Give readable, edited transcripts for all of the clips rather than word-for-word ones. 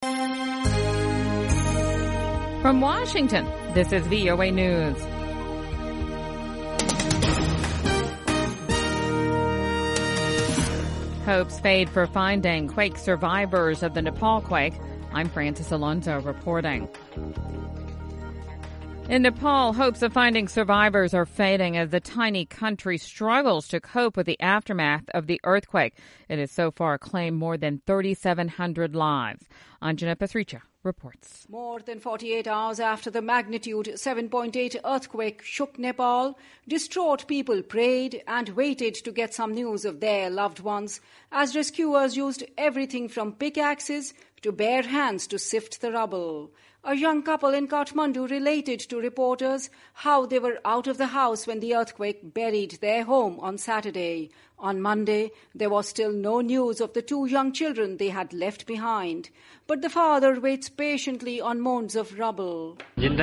From Washington, this is VOA News. Hopes fade for finding quake survivors of the Nepal quake. I'm Francis Alonso reporting. In Nepal, hopes of finding survivors are fading as the tiny country struggles to cope with the aftermath of the earthquake. It has so far claimed more than 3,700 lives. Anjana Patricia reports. More than 48 hours after the magnitude 7.8 earthquake shook Nepal, distraught people prayed and waited to get some news of their loved ones as rescuers used everything from pickaxes to bare hands to sift the rubble. A young couple in Kathmandu related to reporters how they were out of the house when the earthquake buried their home on Saturday. On Monday, there was still no news of the two young children they had left behind. But the father waits patiently on mounds of rubble.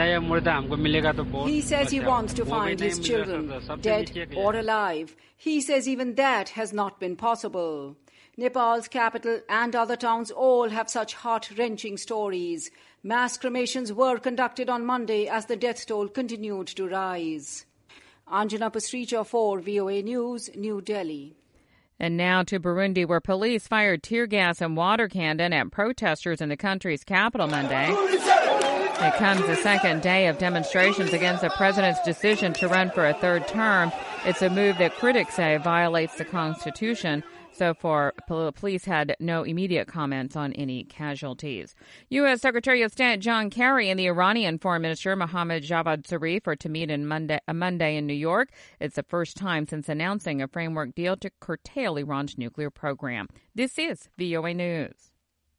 He says he wants to find his children, dead or alive. He says even that has not been possible. Nepal's capital and other towns all have such heart-wrenching stories. Mass cremations were conducted on Monday as the death toll continued to rise. Anjana Pasricha for VOA News, New Delhi. And now to Burundi, where police fired tear gas and water cannon at protesters in the country's capital Monday. It comes the second day of demonstrations against the president's decision to run for a third term. It's a move that critics say violates the Constitution. So far, police had no immediate comments on any casualties. U.S. Secretary of State John Kerry and the Iranian Foreign Minister Mohammad Javad Zarif are to meet on Monday in New York. It's the first time since announcing a framework deal to curtail Iran's nuclear program. This is VOA News.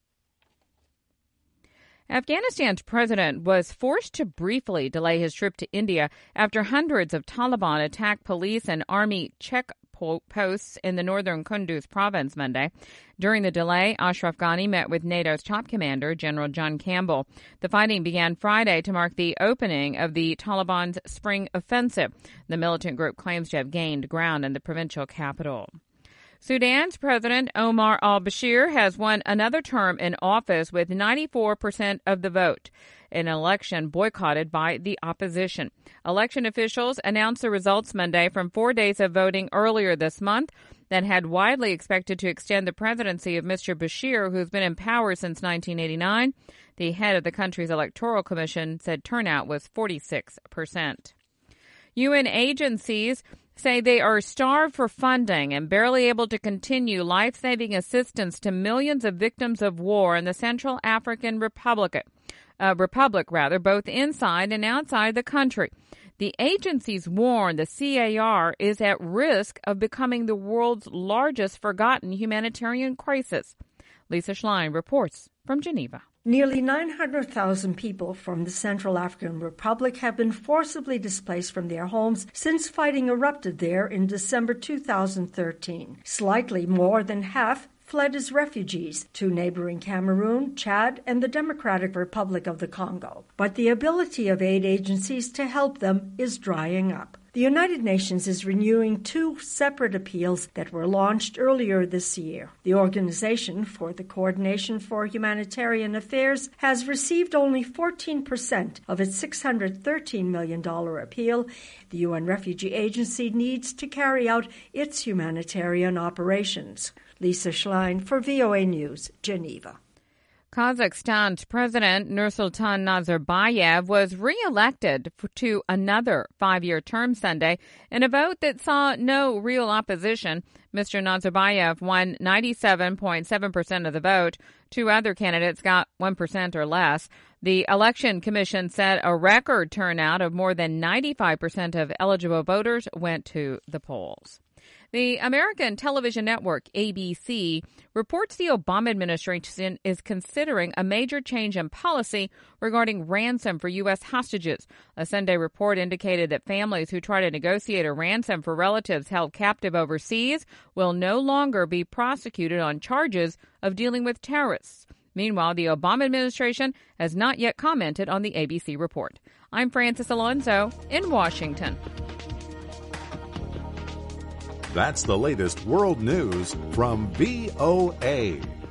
Afghanistan's president was forced to briefly delay his trip to India after hundreds of Taliban attacked police and army checkposts in the northern Kunduz province Monday. During the delay, Ashraf Ghani met with NATO's top commander, General John Campbell. The fighting began Friday to mark the opening of the Taliban's spring offensive. The militant group claims to have gained ground in the provincial capital. Sudan's President Omar al-Bashir has won another term in office with 94% of the vote, an election boycotted by the opposition. Election officials announced the results Monday from 4 days of voting earlier this month that had widely expected to extend the presidency of Mr. Bashir, who's been in power since 1989. The head of the country's electoral commission said turnout was 46%. UN agencies say they are starved for funding and barely able to continue life-saving assistance to millions of victims of war in the Central African Republic, both inside and outside the country. The agencies warn the CAR is at risk of becoming the world's largest forgotten humanitarian crisis. Lisa Schlein reports from Geneva. Nearly 900,000 people from the Central African Republic have been forcibly displaced from their homes since fighting erupted there in December 2013. Slightly more than half fled as refugees to neighboring Cameroon, Chad, and the Democratic Republic of the Congo. But the ability of aid agencies to help them is drying up. The United Nations is renewing two separate appeals that were launched earlier this year. The Organization for the Coordination for Humanitarian Affairs has received only 14% of its $613 million appeal. The UN Refugee Agency needs to carry out its humanitarian operations. Lisa Schlein for VOA News, Geneva. Kazakhstan's President Nursultan Nazarbayev was re-elected to another 5-year term Sunday in a vote that saw no real opposition. Mr. Nazarbayev won 97.7% of the vote. Two other candidates got 1% or less. The Election Commission said a record turnout of more than 95% of eligible voters went to the polls. The American television network ABC reports the Obama administration is considering a major change in policy regarding ransom for U.S. hostages. A Sunday report indicated that families who try to negotiate a ransom for relatives held captive overseas will no longer be prosecuted on charges of dealing with terrorists. Meanwhile, the Obama administration has not yet commented on the ABC report. I'm Francis Alonso in Washington. That's the latest world news from VOA.